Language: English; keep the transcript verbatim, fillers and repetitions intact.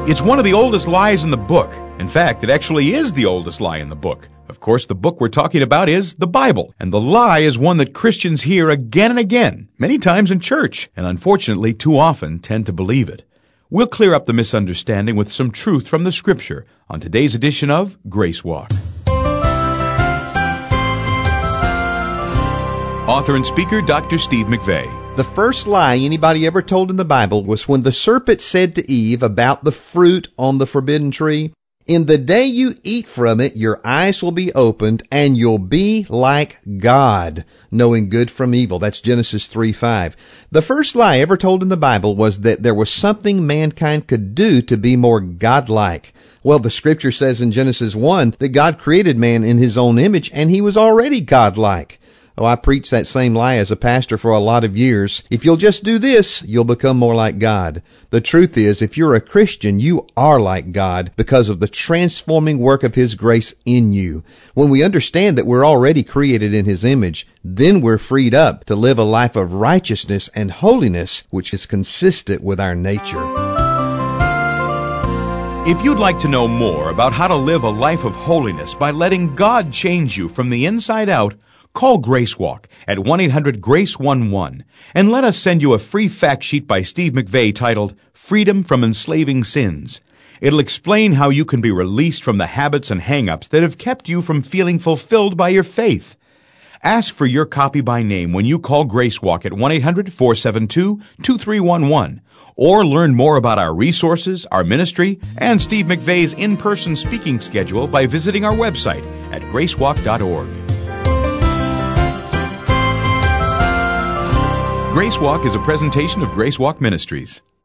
It's one of the oldest lies in the book. In fact, it actually is the oldest lie in the book. Of course, the book we're talking about is the Bible. And the lie is one that Christians hear again and again, many times in church, and unfortunately too often tend to believe it. We'll clear up the misunderstanding with some truth from the Scripture on today's edition of Grace Walk. Author and speaker, Doctor Steve McVey. The first lie anybody ever told in the Bible was when the serpent said to Eve about the fruit on the forbidden tree, "In the day you eat from it, your eyes will be opened, and you'll be like God, knowing good from evil." That's Genesis three five. The first lie ever told in the Bible was that there was something mankind could do to be more godlike. Well, the Scripture says in Genesis one that God created man in His own image, and he was already godlike. Oh, I preached that same lie as a pastor for a lot of years. If you'll just do this, you'll become more like God. The truth is, if you're a Christian, you are like God because of the transforming work of His grace in you. When we understand that we're already created in His image, then we're freed up to live a life of righteousness and holiness, which is consistent with our nature. If you'd like to know more about how to live a life of holiness by letting God change you from the inside out, call Grace Walk at one eight hundred grace eleven and let us send you a free fact sheet by Steve McVey titled Freedom from Enslaving Sins. It'll explain how you can be released from the habits and hang-ups that have kept you from feeling fulfilled by your faith. Ask for your copy by name when you call Grace Walk at one eight hundred four seven two two three one one, or learn more about our resources, our ministry, and Steve McVey's in-person speaking schedule by visiting our website at grace walk dot org. Grace Walk is a presentation of Grace Walk Ministries.